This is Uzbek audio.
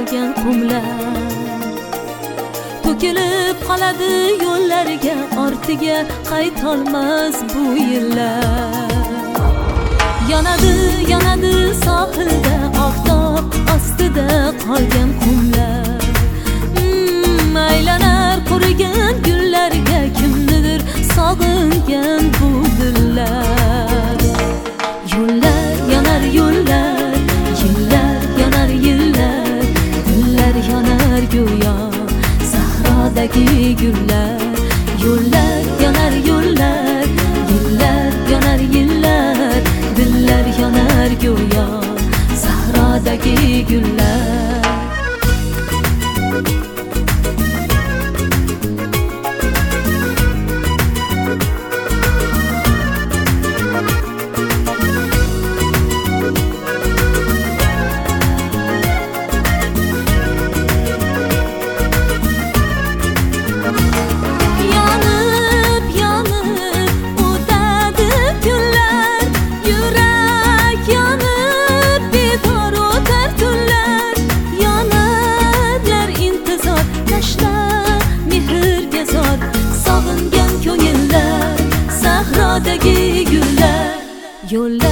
qolgan qumlar to'kilib qoladi yo'llariga, ortiga qaytolmas bu yillar. Yanadi, yanadi sohilda oftob ostida qolgan qumlar. Aylanar qurigan gullarga, kimnidir sog'ingan bu dillar. Yo'llar yanar yo'llar, yillar yanar yillar, dillar yanar go'yo sahrodagi gullar. Yo'llar yanar yo'llar, yillar yanar yillar, dillar yanar go'yo sahrodagi gullar. Yo'llar